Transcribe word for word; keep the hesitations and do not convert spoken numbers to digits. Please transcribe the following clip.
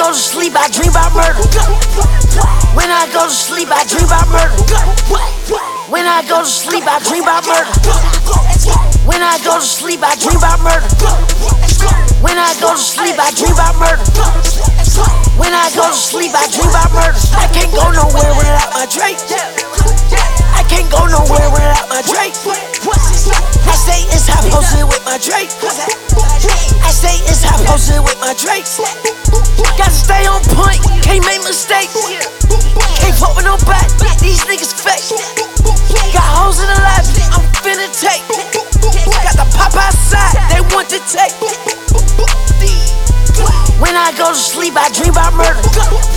go to sleep, I dream about murder. When I go to sleep, I dream about murder. When I go to sleep, I dream about murder. When I go to sleep, I dream about murder. When I go to sleep, I dream about murder. When I go to sleep, I dream about murder. I can't go nowhere without my Drake. I can't go nowhere without my Drake. I stay inside posted with my Drake. I stay inside posted with my Drake. Gotta stay on point, can't make mistakes. Can't fuck with no back, these niggas fake. Got hoes in the lab, I'm finna take. Got the pop outside, they want to take. When I go to sleep, I dream about murder.